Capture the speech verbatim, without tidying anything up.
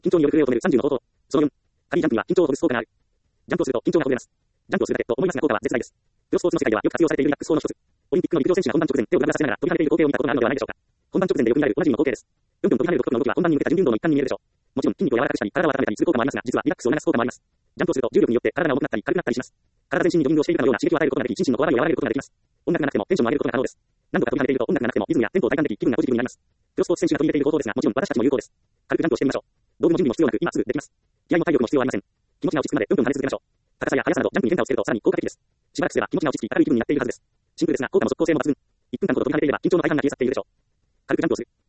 緊張による震えを止めるさんじゅうの方法。そのよん、軽いジャンプには緊張をほぐす効果がある。ジャンプをすると緊張がほぐれます。ジャンプをするだけと思いますが効果は絶大です。プロスポーツの世界ではよく活用されているリラックス法の一つ。オリンピックの陸上選手が本番直前手をグラグラさせながら飛び跳ねている光景を見たことがあるのではないでしょうか。本番直前でよく見られるおなじみの光景です。ぴょんぴょん飛び跳ねる時の動きは本番に向けた準備運動の一環に見えるでしょう。もちろん筋肉を柔らかくしたり体を温めたりする効果もありますが、実はリラックスを促す効果もあります。ジャンプをすると重力によって体が重くなったり軽くなったりします。体全身にジョギングをしているかのような刺激を与えることができ、心身のこわばりを和らげることができます。音楽がなくてもテンションを上げることが可能です。何度か飛び跳ねていると音楽がなくてもリズムやテンポを体感でき気分がポジティブになります。プロスポーツ選手が取り入れている方法ですが、もちろん私たちも有効です。軽くジャンプをしてみましょう。道具の準備も必要なく今すぐできます。気合も体力も必要はありません。気持ちが落ち着くまでぴょんぴょん跳ね続けましょう。高さや速さなどジャンプに変化をつけるとさらに効果的です。しばらくすれば気持ちが落ち着き明るい気分になっているはずです。シンプルですが効果も即効性も抜群。いっぷんかんほど飛び跳ねていれば緊張の大半が消え去っているでしょう。軽くジャンプをする。